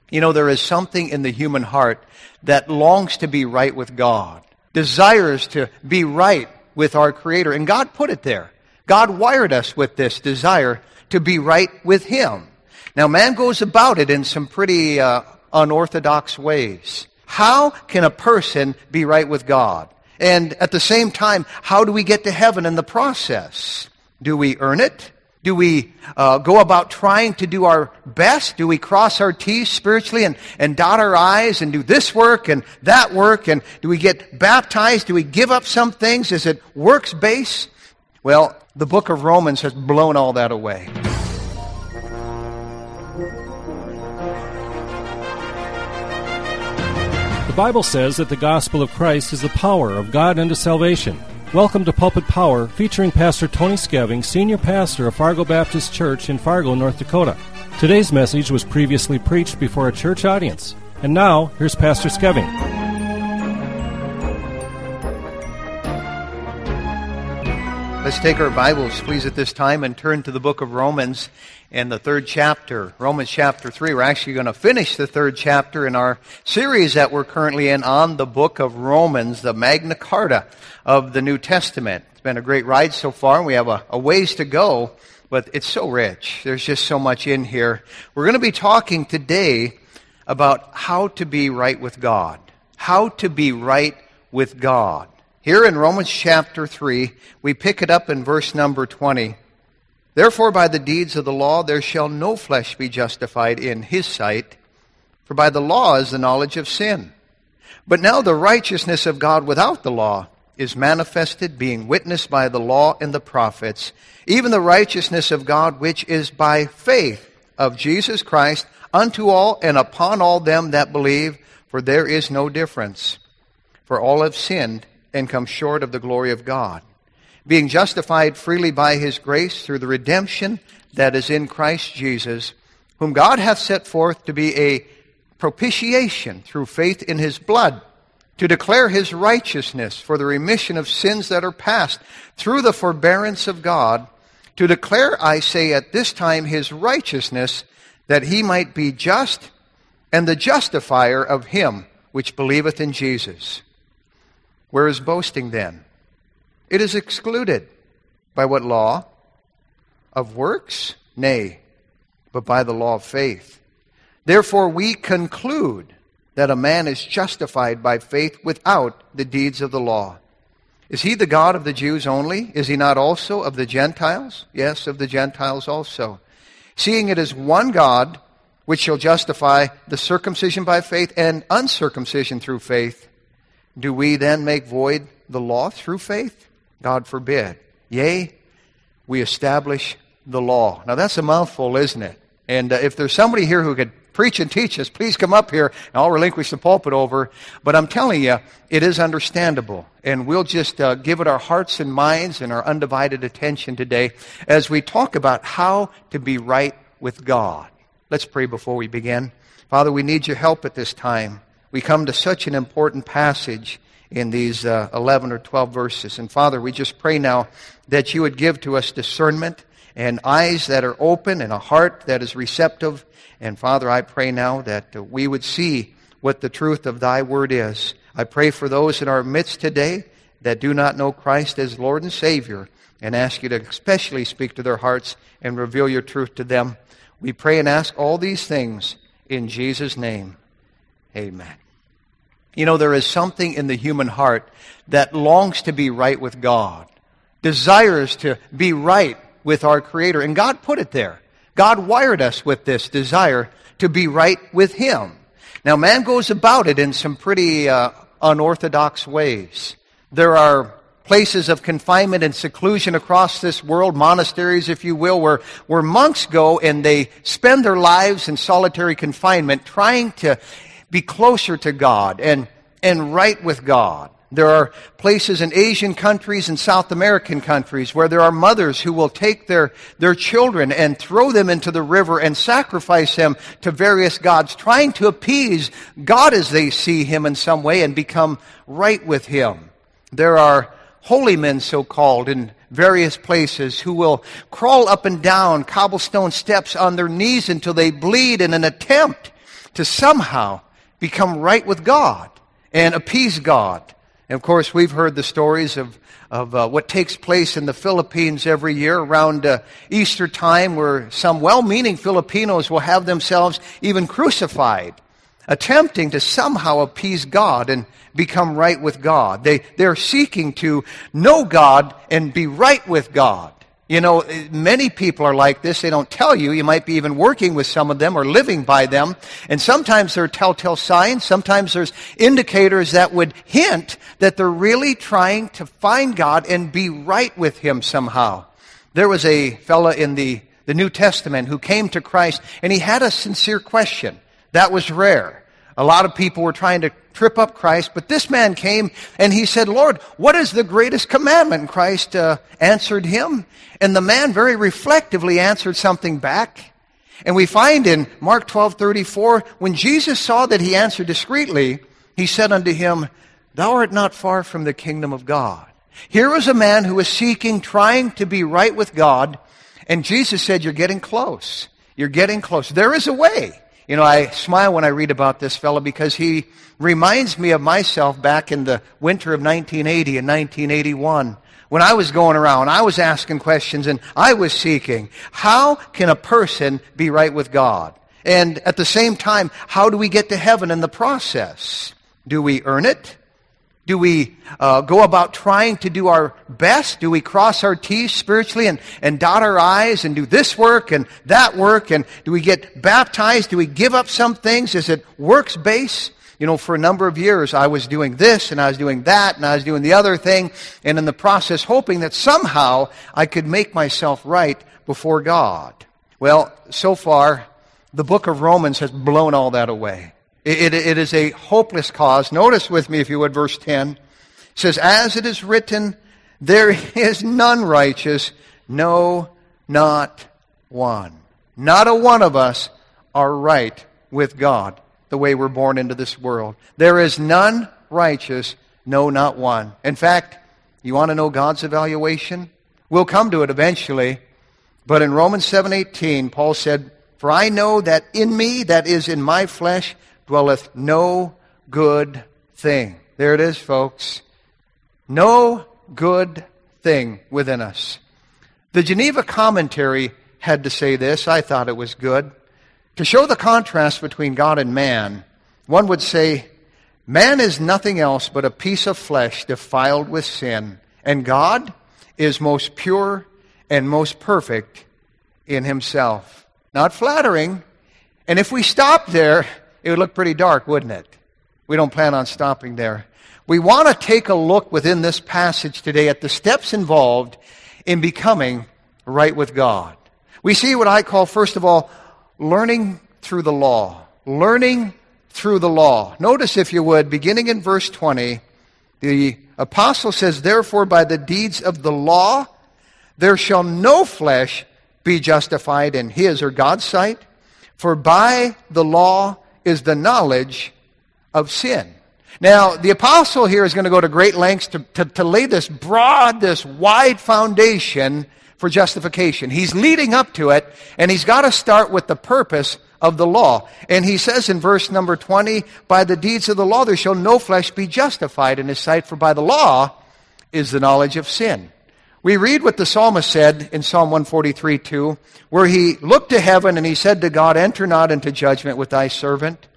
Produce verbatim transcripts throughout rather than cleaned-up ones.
You know, there is something in the human heart that longs to be right with God, desires to be right with our Creator. And God put it there. God wired us with this desire to be right with Him. Now, man goes about it in some pretty uh, unorthodox ways. How can a person be right with God? And at the same time, how do we get to heaven in the process? Do we earn it? Do we uh, go about trying to do our best? Do we cross our T's spiritually and, and dot our I's and do this work and that work? And do we get baptized? Do we give up some things? Is it works-based? Well, the book of Romans has blown all that away. The Bible says that the gospel of Christ is the power of God unto salvation. Welcome to Pulpit Power, featuring Pastor Tony Skeving, Senior Pastor of Fargo Baptist Church in Fargo, North Dakota. Today's message was previously preached before a church audience. And now, here's Pastor Skeving. Let's take our Bibles, please, at this time and turn to the book of Romans and the third chapter, Romans chapter three. We're actually going to finish the third chapter in our series that we're currently in on the book of Romans, the Magna Carta of the New Testament. It's been a great ride so far. We have a, a ways to go, but it's so rich. There's just so much in here. We're going to be talking today about how to be right with God. How to be right with God. Here in Romans chapter three, we pick it up in verse number twenty. Therefore, by the deeds of the law there shall no flesh be justified in his sight, for by the law is the knowledge of sin. But now the righteousness of God without the law is manifested, being witnessed by the law and the prophets, even the righteousness of God which is by faith of Jesus Christ unto all and upon all them that believe, for there is no difference. For all have sinned and come short of the glory of God, being justified freely by his grace through the redemption that is in Christ Jesus, whom God hath set forth to be a propitiation through faith in his blood, to declare his righteousness for the remission of sins that are past, through the forbearance of God, to declare, I say, at this time his righteousness, that he might be just and the justifier of him which believeth in Jesus. Where is boasting then? It is excluded. By what law? Of works? Nay, but by the law of faith. Therefore we conclude that a man is justified by faith without the deeds of the law. Is he the God of the Jews only? Is he not also of the Gentiles? Yes, of the Gentiles also. Seeing it is one God which shall justify the circumcision by faith and uncircumcision through faith, do we then make void the law through faith? God forbid. Yea, we establish the law. Now that's a mouthful, isn't it? And uh, if there's somebody here who could preach and teach us, please come up here and I'll relinquish the pulpit over. But I'm telling you, it is understandable. And we'll just uh, give it our hearts and minds and our undivided attention today as we talk about how to be right with God. Let's pray before we begin. Father, we need your help at this time. We come to such an important passage in these uh, eleven or twelve verses. And Father, we just pray now that you would give to us discernment and eyes that are open and a heart that is receptive. And Father, I pray now that uh, we would see what the truth of thy word is. I pray for those in our midst today that do not know Christ as Lord and Savior, and ask you to especially speak to their hearts and reveal your truth to them. We pray and ask all these things in Jesus' name. Amen. You know, there is something in the human heart that longs to be right with God, desires to be right with our Creator. And God put it there. God wired us with this desire to be right with Him. Now, man goes about it in some pretty uh, unorthodox ways. There are places of confinement and seclusion across this world, monasteries, if you will, where, where monks go and they spend their lives in solitary confinement trying to be closer to God and, and right with God. There are places in Asian countries and South American countries where there are mothers who will take their, their children and throw them into the river and sacrifice them to various gods, trying to appease God as they see Him in some way and become right with Him. There are holy men, so-called, in various places who will crawl up and down cobblestone steps on their knees until they bleed in an attempt to somehow become right with God and appease God. And of course, we've heard the stories of, of uh, what takes place in the Philippines every year around uh, Easter time, where some well-meaning Filipinos will have themselves even crucified, attempting to somehow appease God and become right with God. They, they're seeking to know God and be right with God. You know, many people are like this. They don't tell you. You might be even working with some of them or living by them. And sometimes there are telltale signs. Sometimes there's indicators that would hint that they're really trying to find God and be right with Him somehow. There was a fella in the, the New Testament who came to Christ, and he had a sincere question. That was rare. A lot of people were trying to trip up Christ, but this man came and he said, Lord, what is the greatest commandment? And Christ uh, answered him, and the man very reflectively answered something back. And we find in Mark twelve thirty-four, when Jesus saw that he answered discreetly, he said unto him, Thou art not far from the kingdom of God. Here was a man who was seeking, trying to be right with God, and Jesus said, You're getting close. You're getting close. There is a way. You know, I smile when I read about this fellow because he reminds me of myself back in the winter of nineteen eighty and nineteen eighty-one. When I was going around, I was asking questions and I was seeking, how can a person be right with God? And at the same time, how do we get to heaven in the process? Do we earn it? Do we uh, go about trying to do our best? Do we cross our T's spiritually and, and dot our I's and do this work and that work? And do we get baptized? Do we give up some things? Is it works-based? You know, for a number of years, I was doing this and I was doing that and I was doing the other thing. And in the process, hoping that somehow I could make myself right before God. Well, so far, the book of Romans has blown all that away. It, it, it is a hopeless cause. Notice with me, if you would, verse ten. It says, As it is written, there is none righteous, no, not one. Not a one of us are right with God the way we're born into this world. There is none righteous, no, not one. In fact, you want to know God's evaluation? We'll come to it eventually. But in Romans seven eighteen, Paul said, For I know that in me, that is in my flesh, dwelleth no good thing. There it is, folks. No good thing within us. The Geneva Commentary had to say this. I thought it was good. To show the contrast between God and man, one would say, man is nothing else but a piece of flesh defiled with sin, and God is most pure and most perfect in Himself. Not flattering. And if we stopped there, it would look pretty dark, wouldn't it? We don't plan on stopping there. We want to take a look within this passage today at the steps involved in becoming right with God. We see what I call, first of all, learning through the law. Learning through the law. Notice, if you would, beginning in verse twenty, the apostle says, Therefore by the deeds of the law there shall no flesh be justified in his or God's sight, for by the law is the knowledge of sin. Now, the apostle here is going to go to great lengths to, to, to lay this broad, this wide foundation for justification. He's leading up to it, and he's got to start with the purpose of the law. And he says in verse number twenty, By the deeds of the law there shall no flesh be justified in his sight, for by the law is the knowledge of sin. We read what the psalmist said in Psalm one forty-three two, where he looked to heaven and he said to God, Enter not into judgment with thy servant,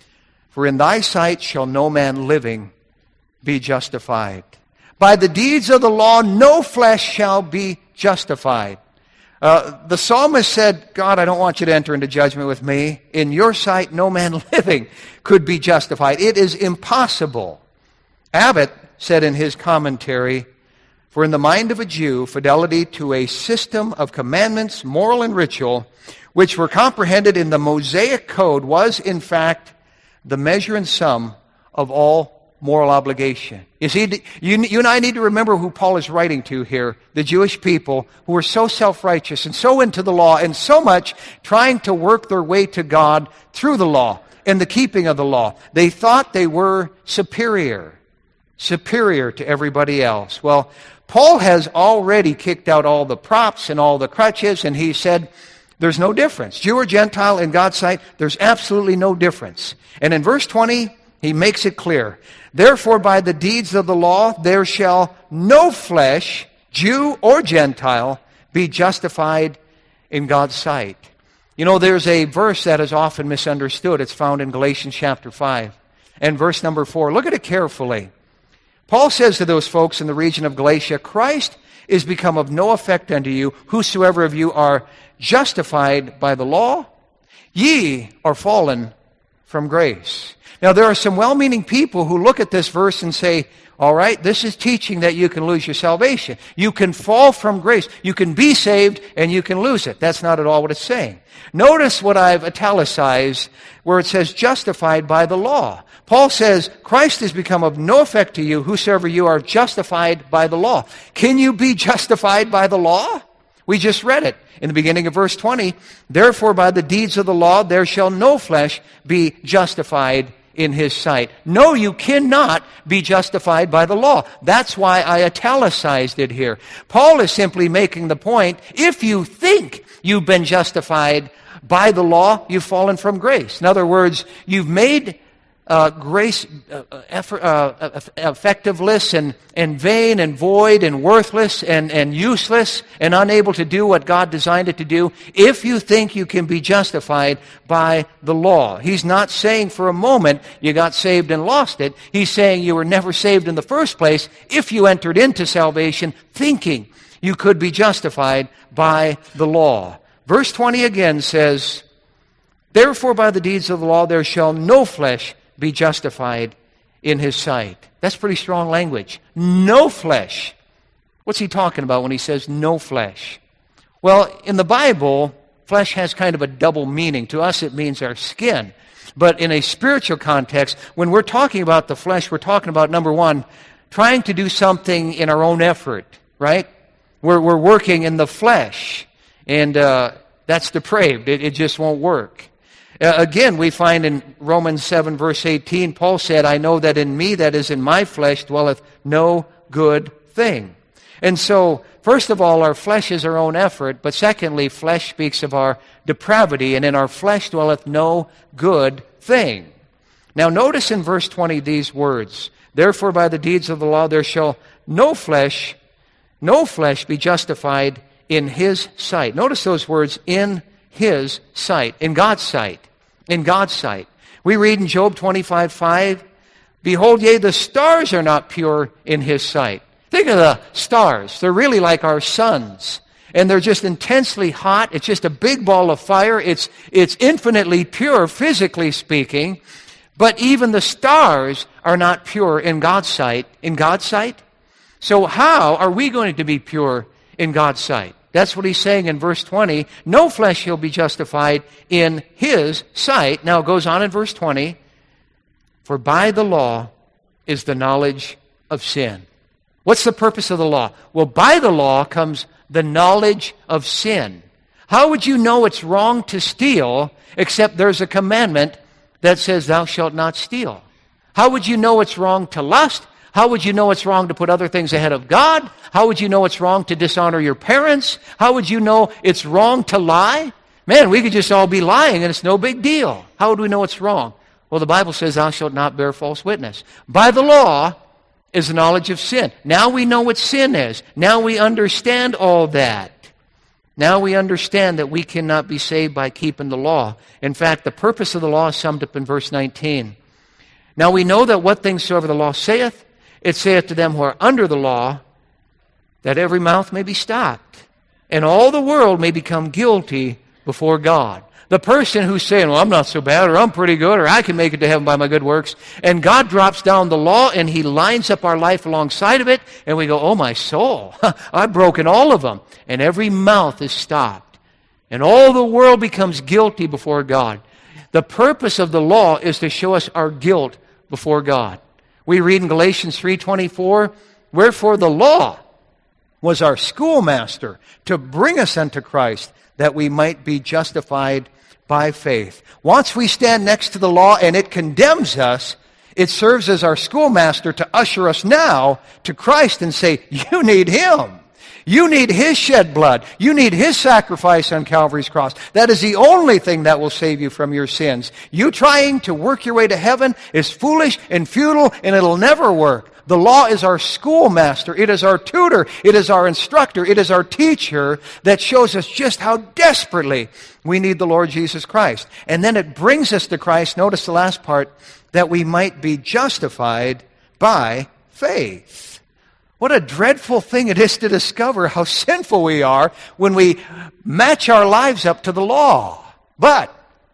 for in thy sight shall no man living be justified. By the deeds of the law no flesh shall be justified. Uh, the psalmist said, God, I don't want you to enter into judgment with me. In your sight no man living could be justified. It is impossible. Abbott said in his commentary, For in the mind of a Jew, fidelity to a system of commandments, moral and ritual, which were comprehended in the Mosaic Code, was in fact the measure and sum of all moral obligation. You see, you, you and I need to remember who Paul is writing to here, the Jewish people who were so self-righteous and so into the law and so much trying to work their way to God through the law and the keeping of the law. They thought they were superior, superior to everybody else. Well, Paul has already kicked out all the props and all the crutches, and he said, There's no difference. Jew or Gentile in God's sight, there's absolutely no difference. And in verse twenty, he makes it clear. Therefore, by the deeds of the law, there shall no flesh, Jew or Gentile, be justified in God's sight. You know, there's a verse that is often misunderstood. It's found in Galatians chapter five and verse number four. Look at it carefully. Paul says to those folks in the region of Galatia, Christ is become of no effect unto you, whosoever of you are justified by the law, ye are fallen from grace. Now, there are some well-meaning people who look at this verse and say, all right, this is teaching that you can lose your salvation. You can fall from grace. You can be saved and you can lose it. That's not at all what it's saying. Notice what I've italicized where it says justified by the law. Paul says, Christ has become of no effect to you, whosoever you are justified by the law. Can you be justified by the law? We just read it in the beginning of verse twenty. Therefore, by the deeds of the law, there shall no flesh be justified in his sight. No, you cannot be justified by the law. That's why I italicized it here. Paul is simply making the point, if you think you've been justified by the law, you've fallen from grace. In other words, you've made Uh, grace uh, effort, uh, effectiveless and, and vain and void and worthless and, and useless and unable to do what God designed it to do if you think you can be justified by the law. He's not saying for a moment you got saved and lost it. He's saying you were never saved in the first place if you entered into salvation thinking you could be justified by the law. Verse twenty again says, Therefore by the deeds of the law there shall no flesh be justified in his sight. That's pretty strong language. No flesh. What's he talking about when he says no flesh? Well, in the Bible, flesh has kind of a double meaning. To us, it means our skin. But in a spiritual context, when we're talking about the flesh, we're talking about, number one, trying to do something in our own effort, right? We're, we're working in the flesh. And uh, that's depraved. It, it just won't work. Uh, again, we find in Romans seven, verse eighteen, Paul said, I know that in me, that is in my flesh, dwelleth no good thing. And so, first of all, our flesh is our own effort, but secondly, flesh speaks of our depravity, and in our flesh dwelleth no good thing. Now, notice in verse twenty these words, Therefore by the deeds of the law there shall no flesh, no flesh be justified in his sight. Notice those words, in his sight, in God's sight, in God's sight. We read in Job twenty-five five, Behold, yea, the stars are not pure in his sight. Think of the stars. They're really like our suns. And they're just intensely hot. It's just a big ball of fire. It's, it's infinitely pure, physically speaking. But even the stars are not pure in God's sight. In God's sight? So how are we going to be pure in God's sight? That's what he's saying in verse twenty. No flesh shall be justified in his sight. Now it goes on in verse twenty. For by the law is the knowledge of sin. What's the purpose of the law? Well, by the law comes the knowledge of sin. How would you know it's wrong to steal except there's a commandment that says thou shalt not steal? How would you know it's wrong to lust? How would you know it's wrong to put other things ahead of God? How would you know it's wrong to dishonor your parents? How would you know it's wrong to lie? Man, we could just all be lying and it's no big deal. How would we know it's wrong? Well, the Bible says, thou shalt not bear false witness. By the law is the knowledge of sin. Now we know what sin is. Now we understand all that. Now we understand that we cannot be saved by keeping the law. In fact, the purpose of the law is summed up in verse nineteen. Now we know that what things soever the law saith, it saith to them who are under the law, that every mouth may be stopped, and all the world may become guilty before God. The person who's saying, well, I'm not so bad, or I'm pretty good, or I can make it to heaven by my good works, and God drops down the law, and he lines up our life alongside of it, and we go, oh, my soul, I've broken all of them. And every mouth is stopped, and all the world becomes guilty before God. The purpose of the law is to show us our guilt before God. We read in Galatians three twenty-four, Wherefore the law was our schoolmaster to bring us unto Christ, that we might be justified by faith. Once we stand next to the law and it condemns us, it serves as our schoolmaster to usher us now to Christ and say, you need him. You need His shed blood. You need His sacrifice on Calvary's cross. That is the only thing that will save you from your sins. You trying to work your way to heaven is foolish and futile, and it'll never work. The law is our schoolmaster. It is our tutor. It is our instructor. It is our teacher that shows us just how desperately we need the Lord Jesus Christ. And then it brings us to Christ, notice the last part, that we might be justified by faith. What a dreadful thing it is to discover how sinful we are when we match our lives up to the law. But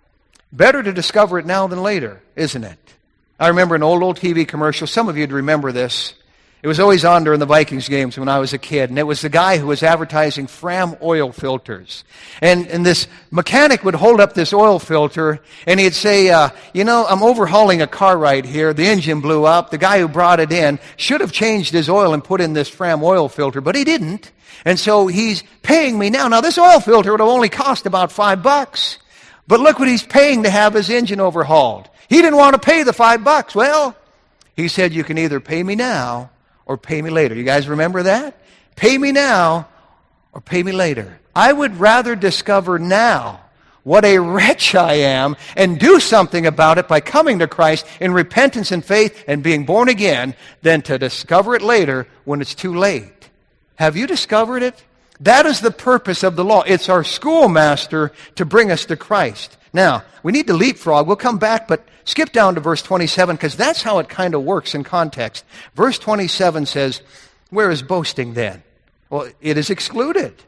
better to discover it now than later, isn't it? I remember an old, old T V commercial. Some of you would remember this. It was always on during the Vikings games when I was a kid. And it was the guy who was advertising Fram oil filters. And, and this mechanic would hold up this oil filter and he'd say, uh, you know, I'm overhauling a car right here. The engine blew up. The guy who brought it in should have changed his oil and put in this Fram oil filter, but he didn't. And so he's paying me now. Now this oil filter would have only cost about five bucks. But look what he's paying to have his engine overhauled. He didn't want to pay the five bucks. Well, he said, you can either pay me now or pay me later. You guys remember that? Pay me now or pay me later. I would rather discover now what a wretch I am and do something about it by coming to Christ in repentance and faith and being born again than to discover it later when it's too late. Have you discovered it? That is the purpose of the law. It's our schoolmaster to bring us to Christ. Now, we need to leapfrog. We'll come back, but skip down to verse twenty-seven because that's how it kind of works in context. Verse twenty-seven says, where is boasting then? Well, it is excluded.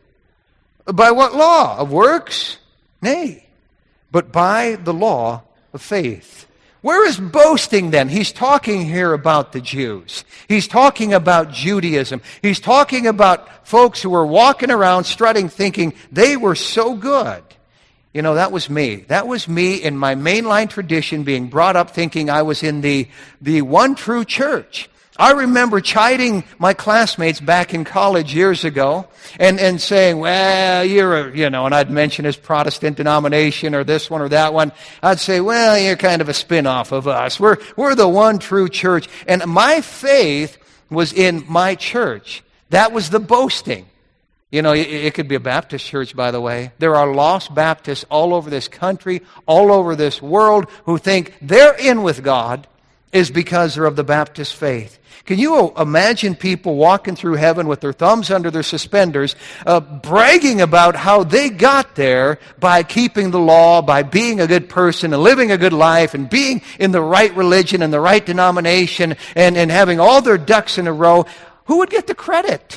By what law? Of works? Nay, but by the law of faith. Where is boasting then? He's talking here about the Jews. He's talking about Judaism. He's talking about folks who were walking around strutting thinking they were so good. You know, that was me. That was me in my mainline tradition being brought up thinking I was in the, the one true church. I remember chiding my classmates back in college years ago and, and saying, well, you're a, you know, and I'd mention his Protestant denomination or this one or that one. I'd say, well, you're kind of a spin-off of us. We're, we're the one true church. And my faith was in my church. That was the boasting. You know, it, it could be a Baptist church, by the way. There are lost Baptists all over this country, all over this world, who think they're in with God is because they're of the Baptist faith. Can you imagine people walking through heaven with their thumbs under their suspenders, uh, bragging about how they got there by keeping the law, by being a good person and living a good life and being in the right religion and the right denomination and, and having all their ducks in a row? Who would get the credit?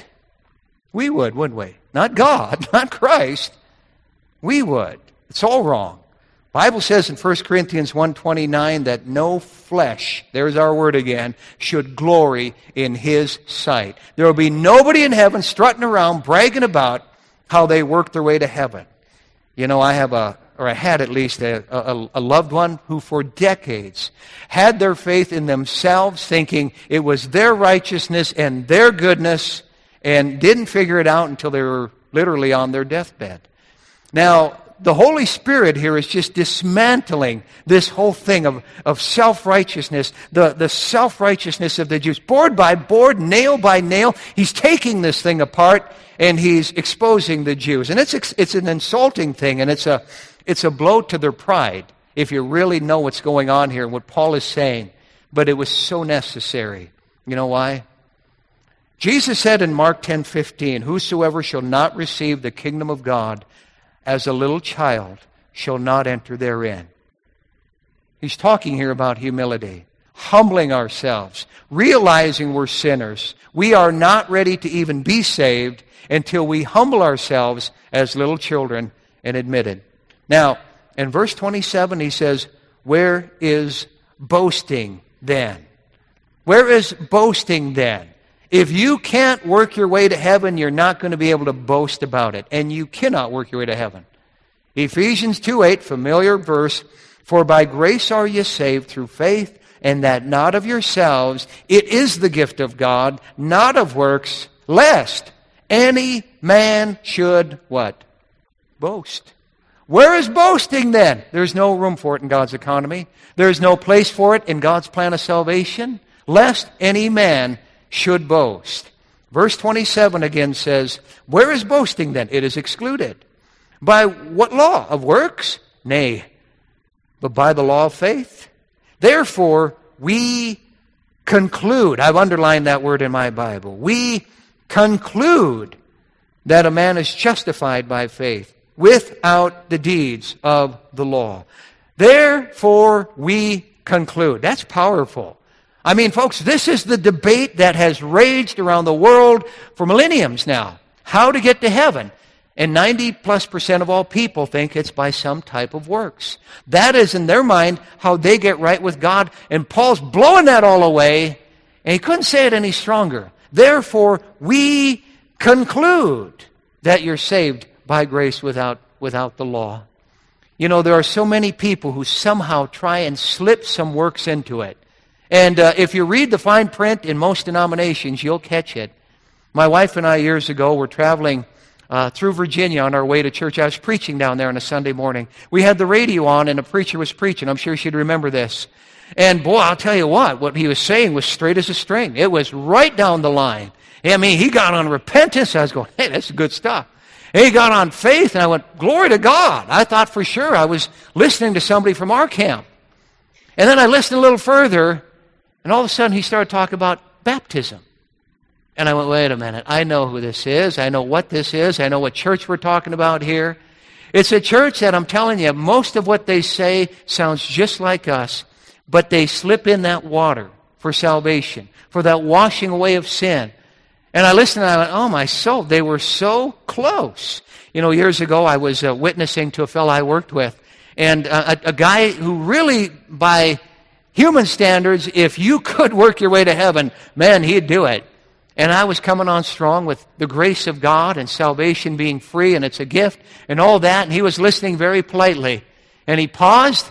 We would, wouldn't we? Not God, not Christ. We would. It's all wrong. The Bible says in First Corinthians one twenty-nine that no flesh, there's our word again, should glory in His sight. There will be nobody in heaven strutting around bragging about how they worked their way to heaven. You know, I have a, or I had at least a, a, a loved one who for decades had their faith in themselves, thinking it was their righteousness and their goodness, and didn't figure it out until they were literally on their deathbed. Now, the Holy Spirit here is just dismantling this whole thing of, of self-righteousness, the, the self-righteousness of the Jews. Board by board, nail by nail, He's taking this thing apart and He's exposing the Jews. And it's it's an insulting thing, and it's a, it's a blow to their pride if you really know what's going on here and what Paul is saying. But it was so necessary. You know why? Jesus said in Mark ten fifteen, whosoever shall not receive the kingdom of God as a little child shall not enter therein. He's talking here about humility, humbling ourselves, realizing we're sinners. We are not ready to even be saved until we humble ourselves as little children and admit it. Now, in verse twenty-seven, he says, where is boasting then? Where is boasting then? If you can't work your way to heaven, you're not going to be able to boast about it. And you cannot work your way to heaven. Ephesians two eight, familiar verse, for by grace are ye saved through faith, and that not of yourselves. It is the gift of God, not of works, lest any man should what? Boast. Where is boasting then? There's no room for it in God's economy. There's no place for it in God's plan of salvation. Lest any man should boast. Verse twenty-seven again says, where is boasting then? It is excluded. By what law? Of works? Nay, but by the law of faith. Therefore, we conclude, I've underlined that word in my Bible, we conclude that a man is justified by faith without the deeds of the law. Therefore, we conclude. That's powerful. I mean, folks, this is the debate that has raged around the world for millenniums now. How to get to heaven. And ninety plus percent of all people think it's by some type of works. That is, in their mind, how they get right with God. And Paul's blowing that all away, and he couldn't say it any stronger. Therefore, we conclude that you're saved by grace without, without the law. You know, there are so many people who somehow try and slip some works into it. And uh, if you read the fine print in most denominations, you'll catch it. My wife and I, years ago, were traveling uh, through Virginia on our way to church. I was preaching down there on a Sunday morning. We had the radio on, and a preacher was preaching. I'm sure she'd remember this. And boy, I'll tell you what, what he was saying was straight as a string. It was right down the line. I mean, he got on repentance. I was going, hey, that's good stuff. And he got on faith, and I went, glory to God. I thought for sure I was listening to somebody from our camp. And then I listened a little further, and all of a sudden he started talking about baptism. And I went, wait a minute, I know who this is. I know what this is. I know what church we're talking about here. It's a church that, I'm telling you, most of what they say sounds just like us, but they slip in that water for salvation, for that washing away of sin. And I listened and I went, oh my soul, they were so close. You know, years ago I was uh, witnessing to a fellow I worked with, and uh, a, a guy who really, by human standards, if you could work your way to heaven, man, he'd do it. And I was coming on strong with the grace of God and salvation being free, and it's a gift, and all that, and he was listening very politely. And he paused,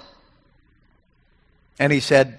and he said,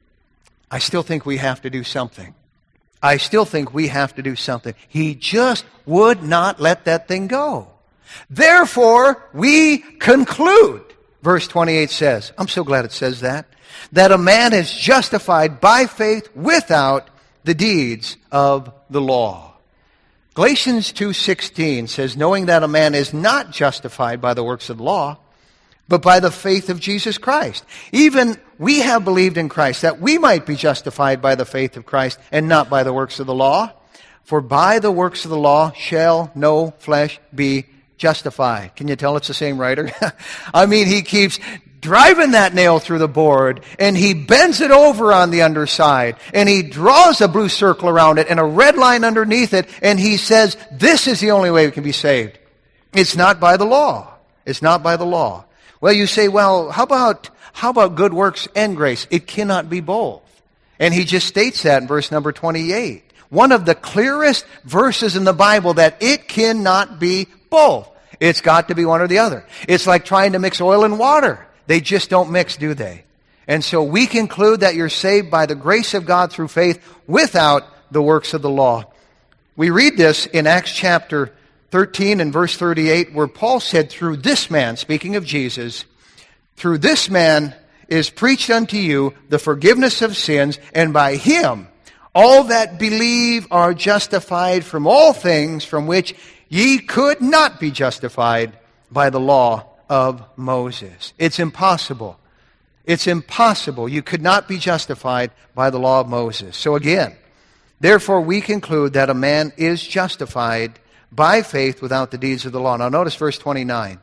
I still think we have to do something. I still think we have to do something. He just would not let that thing go. Therefore, we conclude, verse twenty-eight says, I'm so glad it says that, that a man is justified by faith without the deeds of the law. Galatians two sixteen says, knowing that a man is not justified by the works of the law, but by the faith of Jesus Christ. Even we have believed in Christ, that we might be justified by the faith of Christ and not by the works of the law. For by the works of the law shall no flesh be justified. Can you tell it's the same writer? I mean, he keeps driving that nail through the board, and he bends it over on the underside, and he draws a blue circle around it and a red line underneath it, and he says, this is the only way we can be saved. It's not by the law. It's not by the law. Well, you say, well, how about how about good works and grace? It cannot be both. And he just states that in verse number twenty-eight. One of the clearest verses in the Bible that it cannot be both. It's got to be one or the other. It's like trying to mix oil and water. They just don't mix, do they? And so we conclude that you're saved by the grace of God through faith without the works of the law. We read this in Acts chapter thirteen and verse thirty-eight, where Paul said, through this man, speaking of Jesus, through this man is preached unto you the forgiveness of sins, and by him all that believe are justified from all things from which ye could not be justified by the law of Moses. It's impossible. It's impossible. You could not be justified by the law of Moses. So again, therefore we conclude that a man is justified by faith without the deeds of the law. Now notice verse twenty-nine.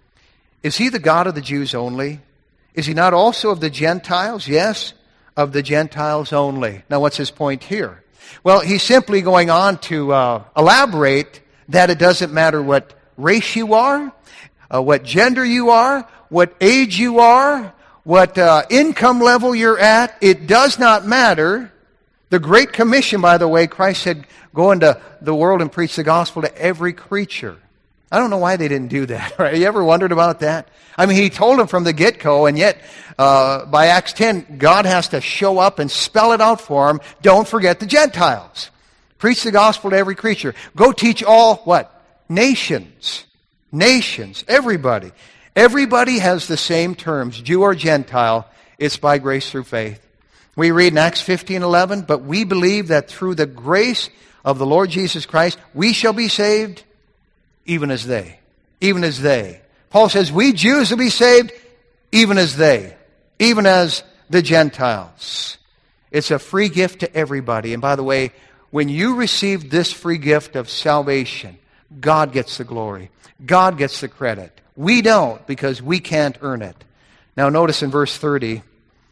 Is he the God of the Jews only? Is he not also of the Gentiles? Yes, of the Gentiles only. Now what's his point here? Well, he's simply going on to uh, elaborate that it doesn't matter what race you are, uh, what gender you are, what age you are, what uh, income level you're at. It does not matter. The Great Commission, by the way, Christ said, go into the world and preach the gospel to every creature. I don't know why they didn't do that. Right? You ever wondered about that? I mean, he told them from the get-go, and yet uh, by Acts ten, God has to show up and spell it out for them. Don't forget the Gentiles. Preach the gospel to every creature. Go teach all, what? Nations. Nations. Everybody. Everybody has the same terms, Jew or Gentile. It's by grace through faith. We read in Acts fifteen eleven, but we believe that through the grace of the Lord Jesus Christ, we shall be saved even as they. Even as they. Paul says, we Jews will be saved even as they. Even as the Gentiles. It's a free gift to everybody. And by the way, when you receive this free gift of salvation, God gets the glory. God gets the credit. We don't, because we can't earn it. Now notice in verse thirty,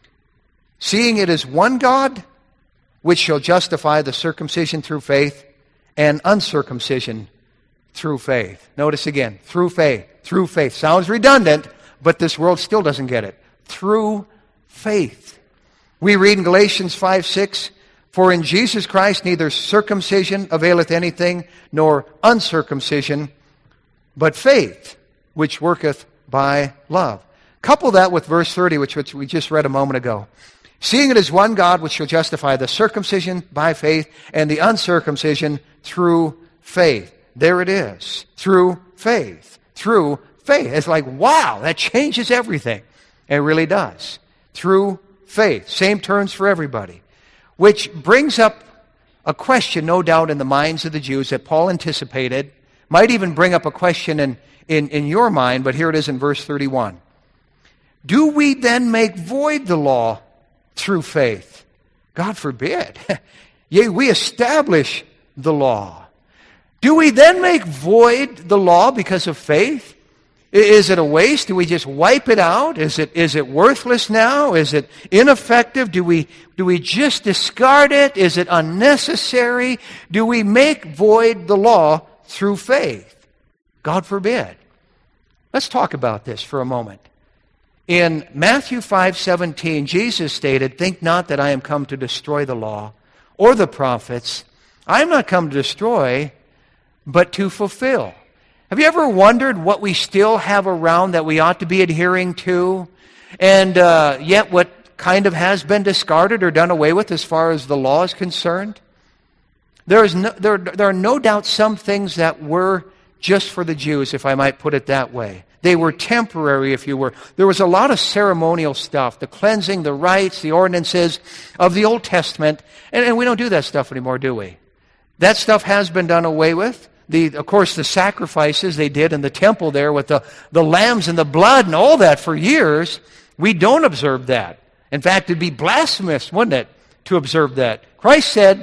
seeing it is one God, which shall justify the circumcision through faith and uncircumcision through faith. Notice again, through faith. Through faith. Sounds redundant, but this world still doesn't get it. Through faith. We read in Galatians five six, for in Jesus Christ neither circumcision availeth anything, nor uncircumcision, but faith, which worketh by love. Couple that with verse thirty, which, which we just read a moment ago. Seeing it is one God which shall justify the circumcision by faith and the uncircumcision through faith. There it is. Through faith. Through faith. It's like, wow, that changes everything. It really does. Through faith. Same terms for everybody. Which brings up a question, no doubt, in the minds of the Jews that Paul anticipated. Might even bring up a question in, in, in your mind, but here it is in verse thirty-one. Do we then make void the law through faith? God forbid. Yea, we establish the law. Do we then make void the law because of faith? Is it a waste? Do we just wipe it out? Is it is it worthless now? Is it ineffective? Do we do we just discard it? Is it unnecessary? Do we make void the law through faith? God forbid. Let's talk about this for a moment. In Matthew five seventeen, Jesus stated, think not that I am come to destroy the law or the prophets. I am not come to destroy, but to fulfill. Have you ever wondered what we still have around that we ought to be adhering to, and uh, yet what kind of has been discarded or done away with as far as the law is concerned? There is no, there, there are no doubt some things that were just for the Jews, if I might put it that way. They were temporary, if you were. There was a lot of ceremonial stuff, the cleansing, the rites, the ordinances of the Old Testament. And, and we don't do that stuff anymore, do we? That stuff has been done away with. The, of course, the sacrifices they did in the temple there with the, the lambs and the blood and all that for years, we don't observe that. In fact, it'd be blasphemous, wouldn't it, to observe that? Christ said,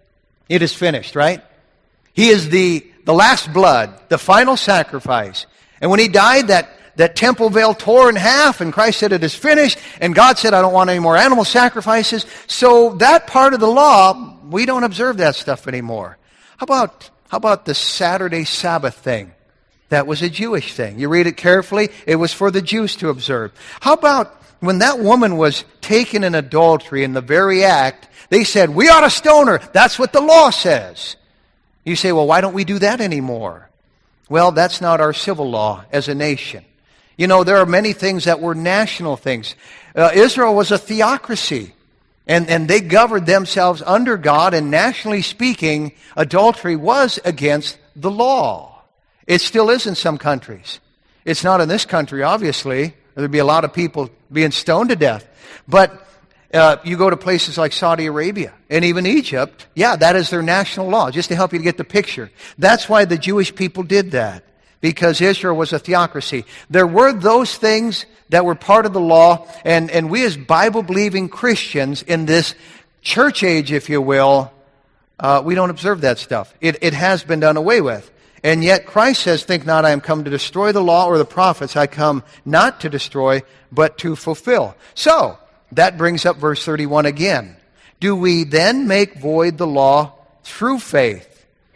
it is finished, right? He is the, the last blood, the final sacrifice. And when he died, that, that temple veil tore in half, and Christ said, it is finished. And God said, I don't want any more animal sacrifices. So that part of the law, we don't observe that stuff anymore. How about, how about the Saturday Sabbath thing? That was a Jewish thing. You read it carefully, it was for the Jews to observe. How about when that woman was taken in adultery in the very act, they said, we ought to stone her. That's what the law says. You say, well, why don't we do that anymore? Well, that's not our civil law as a nation. You know, there are many things that were national things. Uh, Israel was a theocracy, and, and they governed themselves under God, and nationally speaking, adultery was against the law. It still is in some countries. It's not in this country, obviously. There'd be a lot of people being stoned to death. But Uh, you go to places like Saudi Arabia and even Egypt, yeah, that is their national law, just to help you to get the picture. That's why the Jewish people did that, because Israel was a theocracy. There were those things that were part of the law, and, and we as Bible-believing Christians in this church age, if you will, uh, we don't observe that stuff. It, it has been done away with. And yet Christ says, think not I am come to destroy the law or the prophets. I come not to destroy, but to fulfill. So, that brings up verse thirty-one again. Do we then make void the law through faith?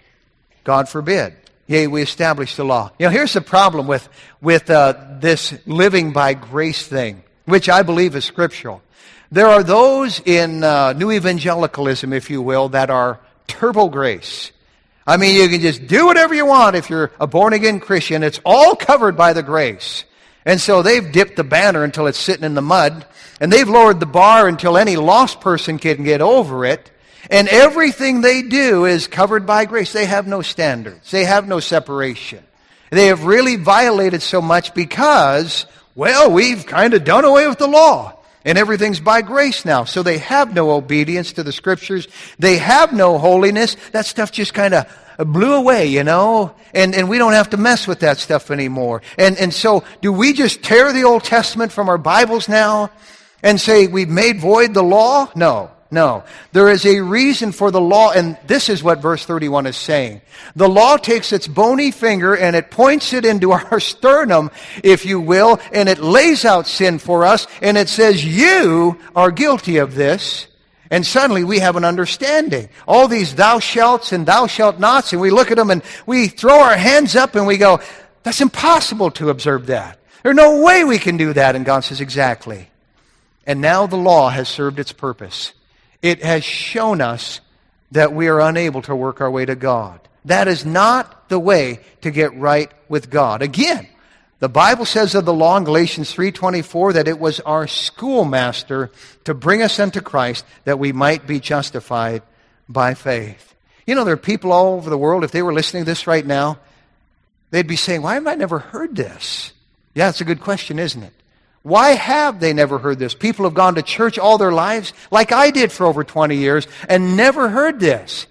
God forbid. Yea, we establish the law. You know, here's the problem with, with uh, this living by grace thing, which I believe is scriptural. There are those in uh, New Evangelicalism, if you will, that are turbo grace. I mean, you can just do whatever you want if you're a born-again Christian. It's all covered by the grace. And so they've dipped the banner until it's sitting in the mud, and they've lowered the bar until any lost person can get over it, and everything they do is covered by grace. They have no standards. They have no separation. They have really violated so much because, well, we've kind of done away with the law. And everything's by grace now. So they have no obedience to the Scriptures. They have no holiness. That stuff just kind of blew away, you know. And, and we don't have to mess with that stuff anymore. And, and so do we just tear the Old Testament from our Bibles now and say we've made void the law? No. No. There is a reason for the law, and this is what verse thirty-one is saying. The law takes its bony finger and it points it into our sternum, if you will, and it lays out sin for us, and it says, you are guilty of this. And suddenly we have an understanding. All these thou shalts and thou shalt nots, and we look at them and we throw our hands up and we go, that's impossible to observe that. There's no way we can do that. And God says, exactly. And now the law has served its purpose. It has shown us that we are unable to work our way to God. That is not the way to get right with God. Again, the Bible says of the law in Galatians three twenty-four that it was our schoolmaster to bring us unto Christ that we might be justified by faith. You know, there are people all over the world, if they were listening to this right now, they'd be saying, why have I never heard this? Yeah, it's a good question, isn't it? Why have they never heard this? People have gone to church all their lives, like I did for over twenty years, and never heard this.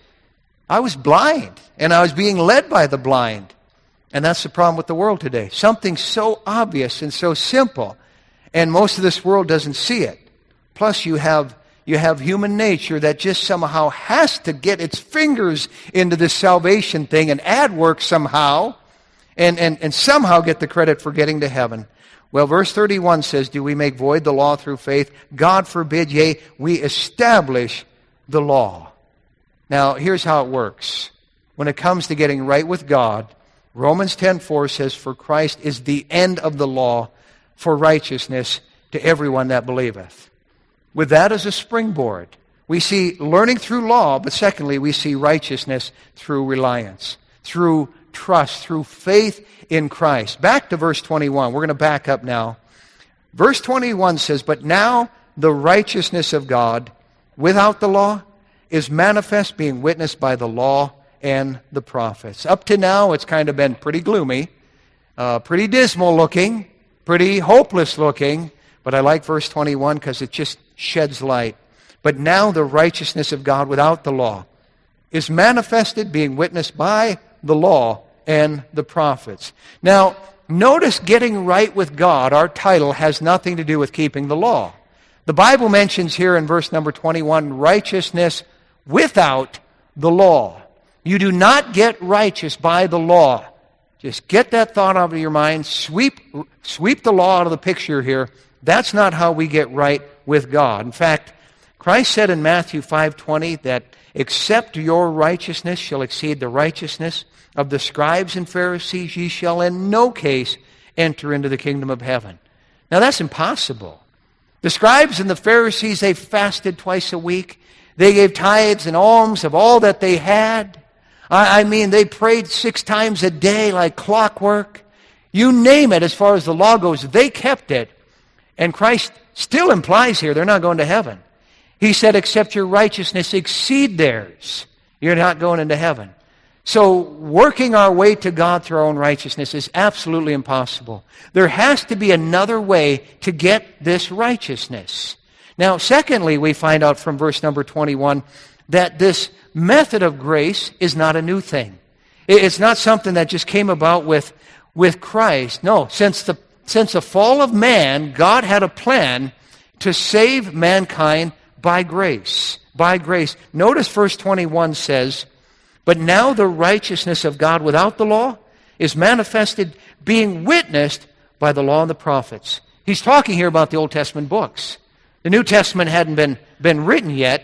I was blind, and I was being led by the blind. And that's the problem with the world today. Something so obvious and so simple, and most of this world doesn't see it. Plus, you have you have human nature that just somehow has to get its fingers into this salvation thing and add work somehow, and, and, and somehow get the credit for getting to heaven. Well, verse thirty-one says, do we make void the law through faith? God forbid, yea, we establish the law. Now, here's how it works. When it comes to getting right with God, Romans ten four says, for Christ is the end of the law for righteousness to everyone that believeth. With that as a springboard, we see learning through law, but secondly, we see righteousness through reliance, through trust, through faith in Christ. Back to verse twenty-one. We're going to back up now. Verse twenty-one says, but now the righteousness of God without the law is manifest, being witnessed by the law and the prophets. Up to now, it's kind of been pretty gloomy, uh, pretty dismal looking, pretty hopeless looking, but I like verse twenty-one because it just sheds light. But now the righteousness of God without the law is manifested, being witnessed by the law and the prophets. Now, notice getting right with God, our title, has nothing to do with keeping the law. The Bible mentions here in verse number twenty-one, righteousness without the law. You do not get righteous by the law. Just get that thought out of your mind. Sweep, sweep the law out of the picture here. That's not how we get right with God. In fact, Christ said in Matthew five twenty that except your righteousness shall exceed the righteousness of the scribes and Pharisees, ye shall in no case enter into the kingdom of heaven. Now that's impossible. The scribes and the Pharisees, they fasted twice a week. They gave tithes and alms of all that they had. I, I mean, they prayed six times a day like clockwork. You name it, as far as the law goes, they kept it. And Christ still implies here they're not going to heaven. He said, except your righteousness exceed theirs, you're not going into heaven. So working our way to God through our own righteousness is absolutely impossible. There has to be another way to get this righteousness. Now, secondly, we find out from verse number twenty-one that this method of grace is not a new thing. It's not something that just came about with, with Christ. No, since the, since the fall of man, God had a plan to save mankind by grace. By grace. Notice verse twenty-one says, but now the righteousness of God without the law is manifested, being witnessed by the law and the prophets. He's talking here about the Old Testament books. The New Testament hadn't been, been written yet.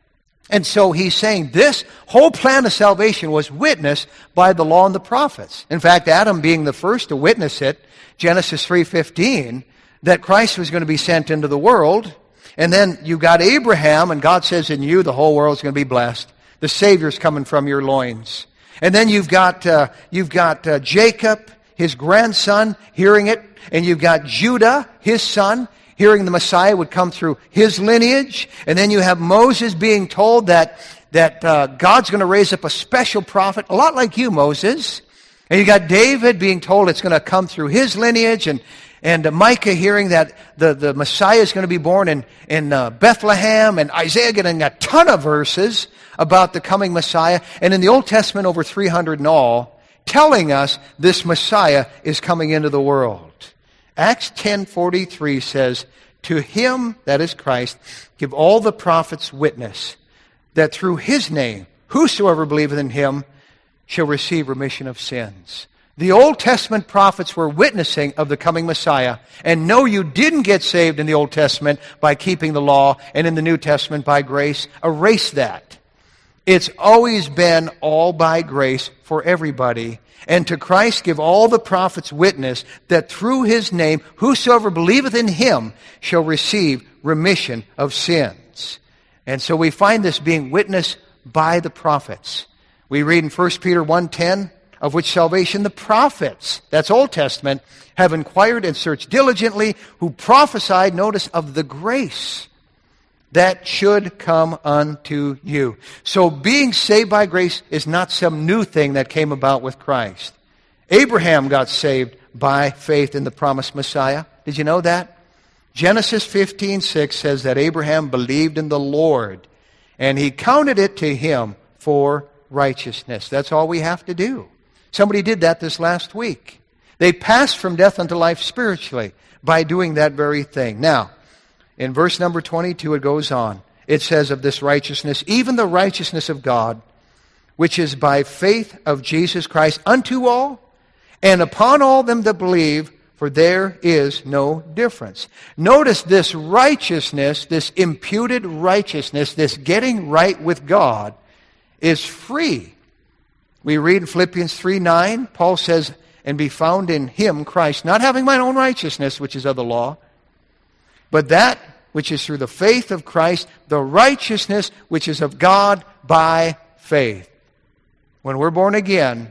And so he's saying this whole plan of salvation was witnessed by the law and the prophets. In fact, Adam being the first to witness it, Genesis three fifteen, that Christ was going to be sent into the world. And then you got Abraham, and God says, in you the whole world is going to be blessed. The Savior's coming from your loins. And then you've got uh, you've got uh, Jacob, his grandson, hearing it. And you've got Judah, his son, hearing the Messiah would come through his lineage. And then you have Moses being told that, that uh, God's going to raise up a special prophet, a lot like you, Moses. And you got David being told it's going to come through his lineage. And, And uh, Micah hearing that the, the Messiah is going to be born in, in uh, Bethlehem, and Isaiah getting a ton of verses about the coming Messiah, and in the Old Testament over three hundred in all, telling us this Messiah is coming into the world. Acts ten forty-three says, "To him," that is Christ, "give all the prophets witness, that through his name, whosoever believeth in him shall receive remission of sins." The Old Testament prophets were witnessing of the coming Messiah. And no, you didn't get saved in the Old Testament by keeping the law, and in the New Testament by grace. Erase that. It's always been all by grace for everybody. And to Christ give all the prophets witness that through his name, whosoever believeth in him shall receive remission of sins. And so we find this being witnessed by the prophets. We read in First Peter one ten, "Of which salvation the prophets," that's Old Testament, "have inquired and searched diligently, who prophesied," notice, "of the grace that should come unto you." So being saved by grace is not some new thing that came about with Christ. Abraham got saved by faith in the promised Messiah. Did you know that? Genesis fifteen six says that Abraham believed in the Lord, and he counted it to him for righteousness. That's all we have to do. Somebody did that this last week. They passed from death unto life spiritually by doing that very thing. Now, in verse number twenty-two, it goes on. It says of this righteousness, "Even the righteousness of God, which is by faith of Jesus Christ unto all, and upon all them that believe, for there is no difference." Notice this righteousness, this imputed righteousness, this getting right with God, is free. We read in Philippians three nine, Paul says, "And be found in him, Christ, not having mine own righteousness, which is of the law, but that which is through the faith of Christ, the righteousness which is of God by faith." When we're born again,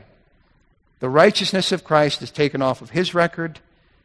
the righteousness of Christ is taken off of his record,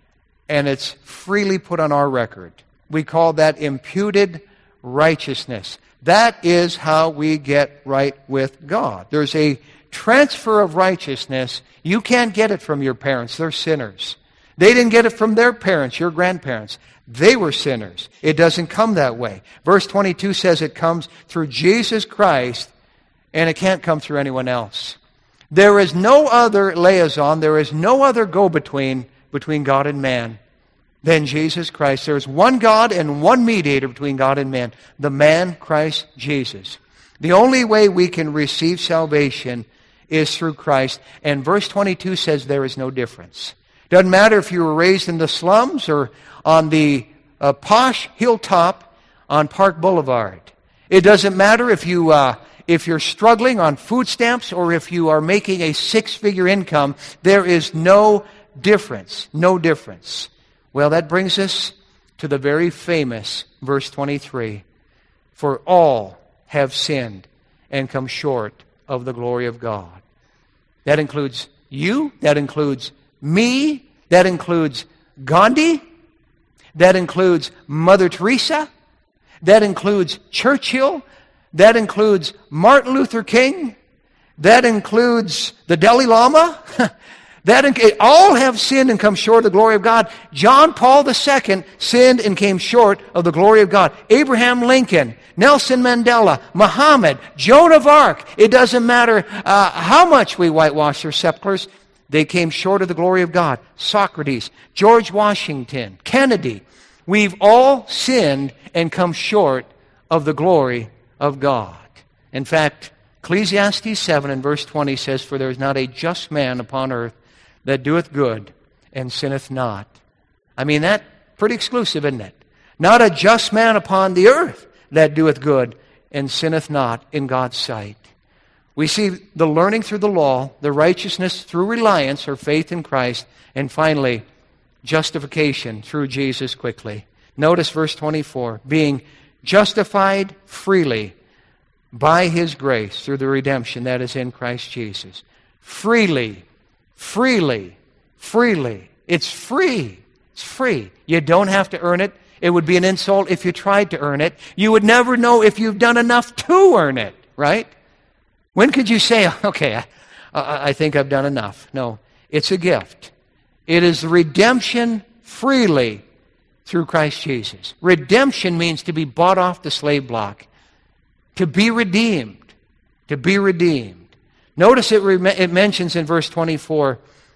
and it's freely put on our record. We call that imputed righteousness. That is how we get right with God. There's a transfer of righteousness. You can't get it from your parents. They're sinners. They didn't get it from their parents, your grandparents. They were sinners. It doesn't come that way. Verse twenty-two says it comes through Jesus Christ, and it can't come through anyone else. There is no other liaison, there is no other go-between between God and man than Jesus Christ. There is one God and one mediator between God and man, the man Christ Jesus. The only way we can receive salvation is through Christ. And verse twenty-two says there is no difference. Doesn't matter if you were raised in the slums or on the uh, posh hilltop on Park Boulevard. It doesn't matter if you uh, if you're struggling on food stamps or if you are making a six-figure income. There is no difference. No difference. Well, that brings us to the very famous verse twenty-three. "For all have sinned and come short of the glory of God." That includes you. That includes me. That includes Gandhi. That includes Mother Teresa. That includes Churchill. That includes Martin Luther King. That includes the Dalai Lama. That inc- all have sinned and come short of the glory of God. John Paul the Second sinned and came short of the glory of God. Abraham Lincoln, Nelson Mandela, Muhammad, Joan of Arc. It doesn't matter uh, how much we whitewash their sepulchres. They came short of the glory of God. Socrates, George Washington, Kennedy. We've all sinned and come short of the glory of God. In fact, Ecclesiastes seven and verse twenty says, "For there is not a just man upon earth that doeth good and sinneth not." I mean, that's pretty exclusive, isn't it? Not a just man upon the earth that doeth good and sinneth not in God's sight. We see the learning through the law, the righteousness through reliance or faith in Christ, and finally, justification through Jesus quickly. Notice verse twenty-four, "Being justified freely by his grace through the redemption that is in Christ Jesus." Freely, freely, freely. It's free. It's free. You don't have to earn it. It would be an insult if you tried to earn it. You would never know if you've done enough to earn it, right? When could you say, okay, I, I think I've done enough? No, it's a gift. It is redemption freely through Christ Jesus. Redemption means to be bought off the slave block, to be redeemed, to be redeemed. Notice it, re- it mentions in verse twenty-four,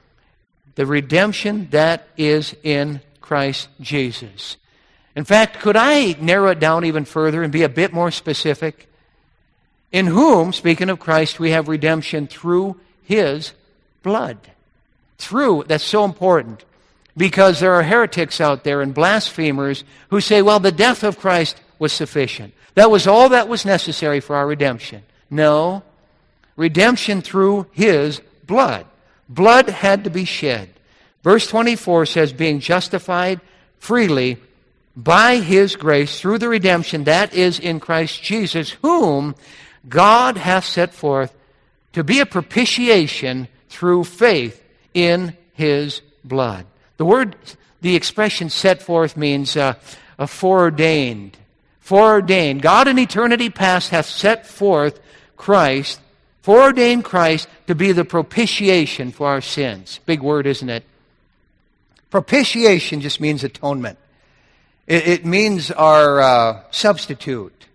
the redemption that is in Christ Jesus. In fact, could I narrow it down even further and be a bit more specific? In whom, speaking of Christ, we have redemption through His blood. Through, that's so important. Because there are heretics out there and blasphemers who say, well, the death of Christ was sufficient. That was all that was necessary for our redemption. No. Redemption through His blood. Blood had to be shed. Verse twenty-four says, being justified freely by His grace through the redemption that is in Christ Jesus, whom God hath set forth to be a propitiation through faith in His blood. The word, the expression set forth means uh, a foreordained. Foreordained. God in eternity past hath set forth Christ, foreordained Christ to be the propitiation for our sins. Big word, isn't it? Propitiation just means atonement. It, it means our uh, substitute.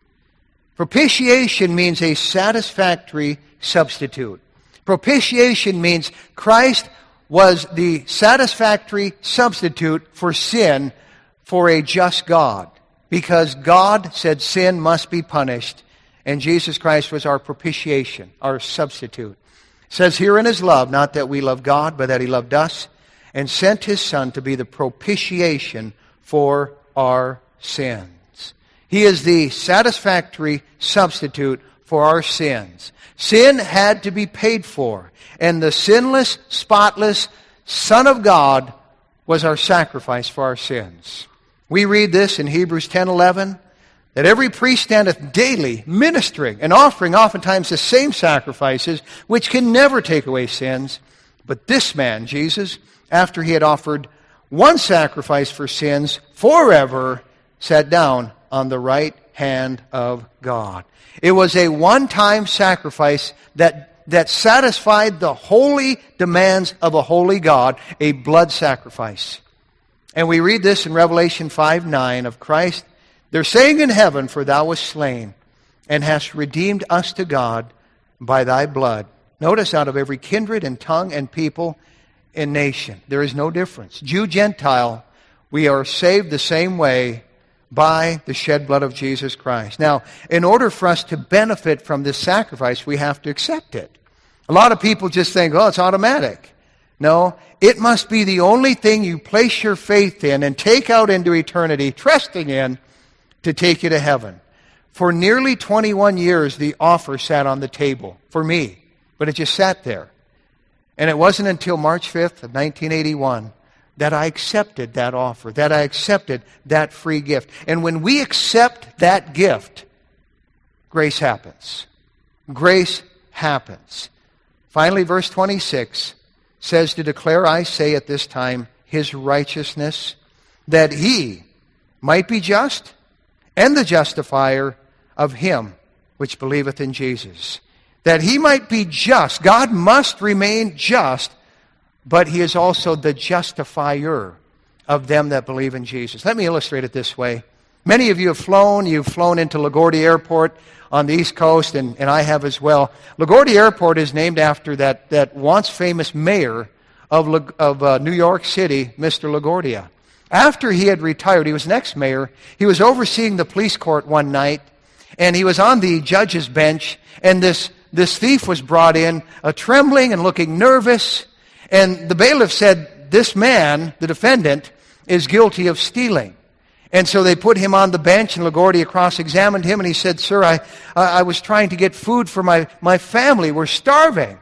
Propitiation means a satisfactory substitute. Propitiation means Christ was the satisfactory substitute for sin for a just God. Because God said sin must be punished, and Jesus Christ was our propitiation, our substitute. It says here in His love, not that we love God, but that He loved us, and sent His Son to be the propitiation for our sins. He is the satisfactory substitute for our sins. Sin had to be paid for, and the sinless, spotless Son of God was our sacrifice for our sins. We read this in Hebrews ten eleven, that every priest standeth daily ministering and offering oftentimes the same sacrifices, which can never take away sins. But this man, Jesus, after He had offered one sacrifice for sins forever, sat down on the right hand of God. It was a one-time sacrifice that, that satisfied the holy demands of a holy God, a blood sacrifice. And we read this in Revelation five nine of Christ. They're saying in heaven, for Thou wast slain, and hast redeemed us to God by Thy blood. Notice, out of every kindred and tongue and people and nation. There is no difference. Jew, Gentile, we are saved the same way by the shed blood of Jesus Christ. Now, in order for us to benefit from this sacrifice, we have to accept it. A lot of people just think, oh, it's automatic. No, it must be the only thing you place your faith in and take out into eternity, trusting in, to take you to heaven. For nearly twenty-one years, the offer sat on the table for me, but it just sat there. And it wasn't until March fifth of nineteen eighty-one that I accepted that offer, that I accepted that free gift. And when we accept that gift, grace happens. Grace happens. Finally, verse twenty-six says, to declare, I say at this time, His righteousness, that He might be just and the justifier of him which believeth in Jesus. That He might be just. God must remain just, but He is also the justifier of them that believe in Jesus. Let me illustrate it this way. Many of you have flown. You've flown into LaGuardia Airport on the East Coast, and, and I have as well. LaGuardia Airport is named after that, that once famous mayor of, La, of uh, New York City, Mister LaGuardia. After he had retired, he was an ex-mayor, he was overseeing the police court one night, and he was on the judge's bench, and this, this thief was brought in, uh, trembling and looking nervous, and the bailiff said, this man, the defendant, is guilty of stealing. And so they put him on the bench, and LaGuardia cross-examined him, and he said, sir, I, I was trying to get food for my, my family. We're starving.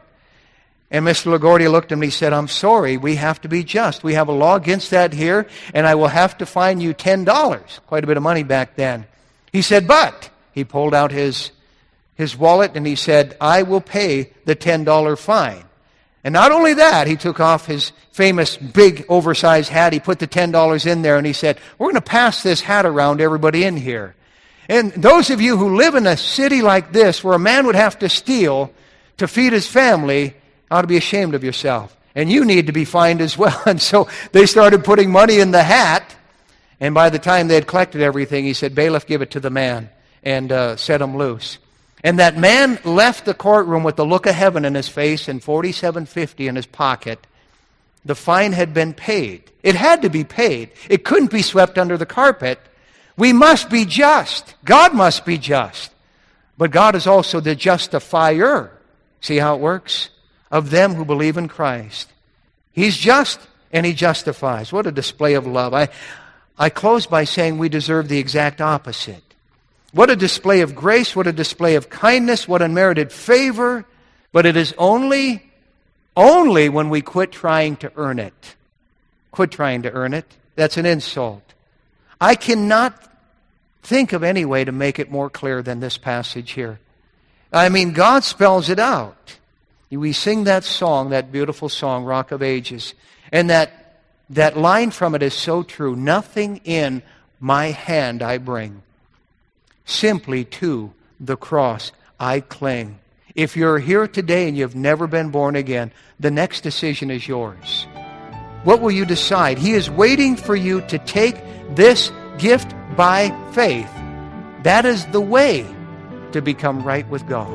And Mister LaGuardia looked at him and he said, I'm sorry, we have to be just. We have a law against that here, and I will have to fine you ten dollars. Quite a bit of money back then. He said, but, he pulled out his, his wallet and he said, I will pay the ten dollar fine. And not only that, he took off his famous big oversized hat, he put the ten dollars in there, and he said, we're going to pass this hat around to everybody in here. And those of you who live in a city like this, where a man would have to steal to feed his family, ought to be ashamed of yourself. and you need to be fined as well. And so they started putting money in the hat, and by the time they had collected everything, he said, bailiff, give it to the man, and uh, set him loose. And that man left the courtroom with the look of heaven in his face and forty-seven fifty in his pocket. The fine had been paid. It had to be paid. It couldn't be swept under the carpet. We must be just. God must be just. But God is also the justifier. See how it works? Of them who believe in Christ. He's just and He justifies. What a display of love. I, I close by saying we deserve the exact opposite. What a display of grace, what a display of kindness, what unmerited favor. But it is only, only when we quit trying to earn it. Quit trying to earn it. That's an insult. I cannot think of any way to make it more clear than this passage here. I mean, God spells it out. We sing that song, that beautiful song, Rock of Ages. And that, that line from it is so true. Nothing in my hand I bring. Simply to the cross I cling. If you're here today and you've never been born again, the next decision is yours. What will you decide? He is waiting for you to take this gift by faith. That is the way to become right with God.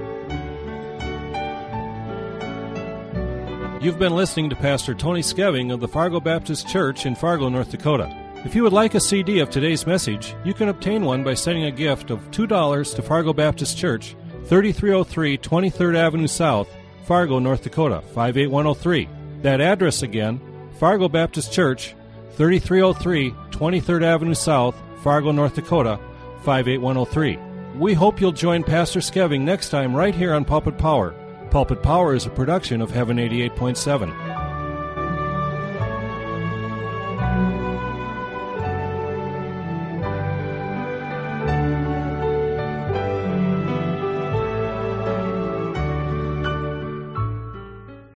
You've been listening to Pastor Tony Skeving of the Fargo Baptist Church in Fargo, North Dakota. If you would like a C D of today's message, you can obtain one by sending a gift of two dollars to Fargo Baptist Church, thirty-three oh three twenty-third Avenue South, Fargo, North Dakota, five eight one oh three. That address again, Fargo Baptist Church, thirty-three oh three twenty-third Avenue South, Fargo, North Dakota, five eight one oh three. We hope you'll join Pastor Skeving next time right here on Pulpit Power. Pulpit Power is a production of Heaven eighty-eight point seven.